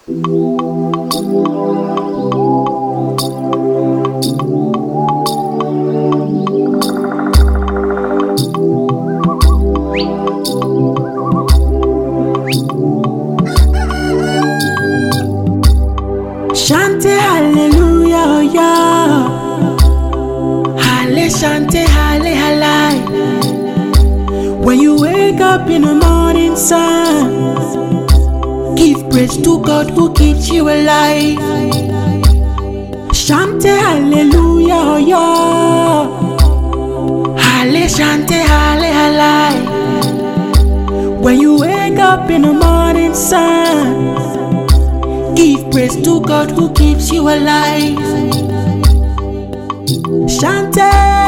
Shante hallelujah, yeah. Halle shante halle halai. When you wake up in the morning sun, give praise to God who keeps you alive. Shante hallelujah, yeah. Halle shante halle halai. When you wake up in the morning sun, give praise to God who keeps you alive. Shante,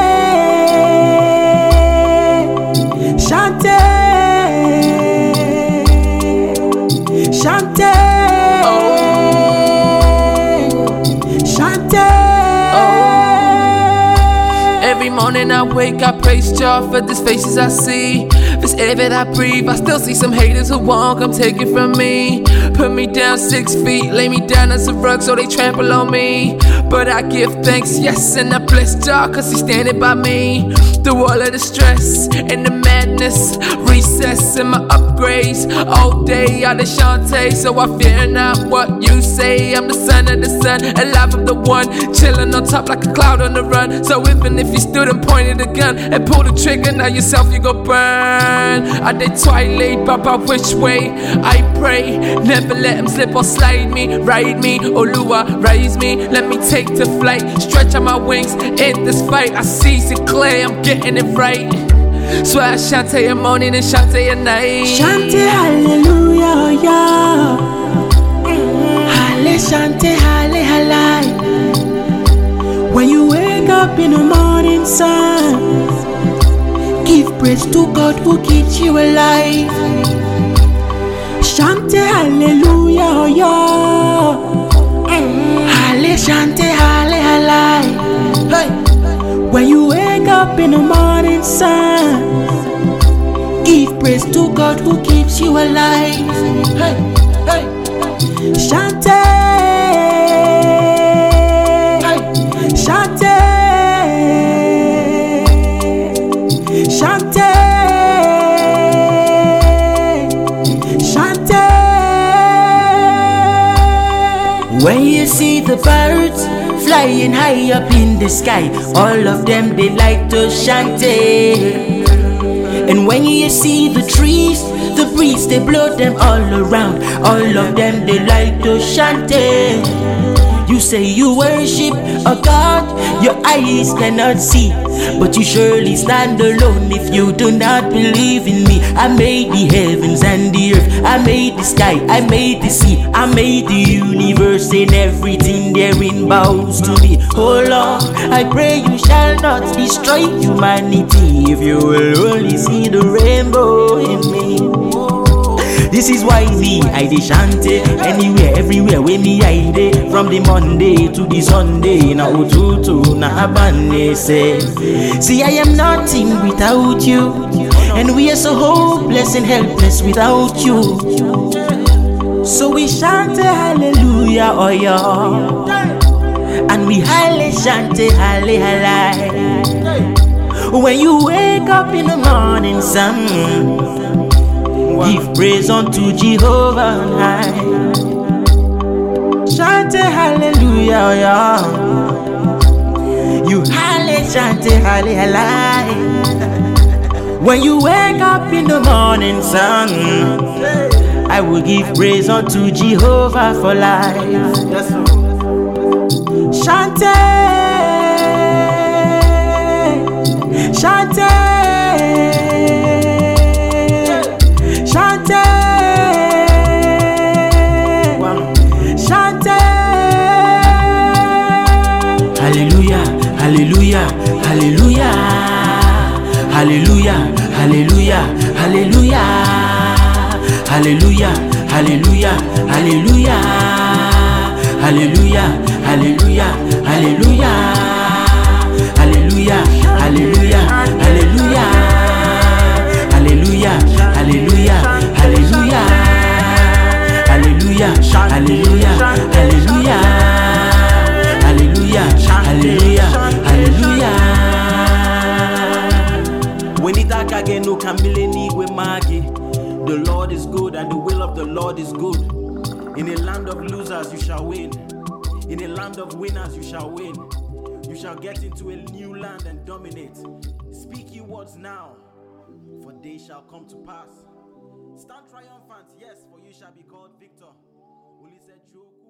Shante, Shante, Shante. Every morning I wake, I praise God for these faces I see. This air that I breathe, I still see some haters who won't come take it from me. Put me down 6 feet, lay me down as a rug so they trample on me. But I give thanks, yes, and I bless God cause he's standing by me. Through all of the stress and the madness, recess and my upgrades. All day out of Shantae, so I fear not what you say. I'm the son of the sun, alive I'm the one, chilling on top like a cloud on the run. So even if you stood and pointed a gun and pulled the trigger, now yourself you go burn. I did twilight, Papa, which way I pray. Never let him slip or slide me, ride me, Oluwa, rise me. Let me take to flight, stretch out my wings in this fight. I seize it clear, I'm getting it right. Swear I Shante a morning and Shante a night. Shante hallelujah, yeah. Halle shante halle halai. When you wake up in the morning sun, give praise to God who keeps you alive. Shante hallelujah, yeah. Halle shante halle halai. Hey. When you wake up in the morning sun, give praise to God who keeps you alive. Hey. Hey. Shante, hey. Shante, Shante, Shante. When you see the birds flying high up in the sky, all of them they like to Shante. And when you see the trees, the breeze they blow them all around, all of them they like to Shante. You say you worship a God your eyes cannot see, but you surely stand alone if you do not believe in me. I made the heavens and the earth, I made the sky, I made the sea, I made the universe, and everything therein bows to me. Oh Lord, I pray you shall not destroy humanity if you will only see the rainbow in me. This is why me, I dey Shante anywhere, everywhere where me I dey. From the Monday to the Sunday, na ututu na abane say. See I am nothing without you, and we are so hopeless and helpless without you. So we Shante hallelujah, oh yeah. And we halle Shante halle halai. When you wake up in the morning sun, give praise unto Jehovah on high. Shante hallelujah, yeah. You halle Shante halle halai. When you wake up in the morning sun, I will give praise unto Jehovah for life. Shante, Shante, Shante, Shante. Hallelujah, hallelujah, hallelujah, hallelujah, hallelujah, hallelujah, hallelujah, hallelujah, hallelujah, hallelujah, hallelujah, hallelujah, hallelujah, hallelujah, hallelujah, hallelujah, hallelujah, hallelujah, hallelujah, hallelujah. Kapita kage no kamile nigwe magi. The Lord is good and the will of the Lord is good. In a land of losers you shall win. In a land of winners you shall win. You shall get into a new land and dominate. Speak ye words now, for they shall come to pass. Stand triumphant, yes, for you shall be called victor. Only said Joe.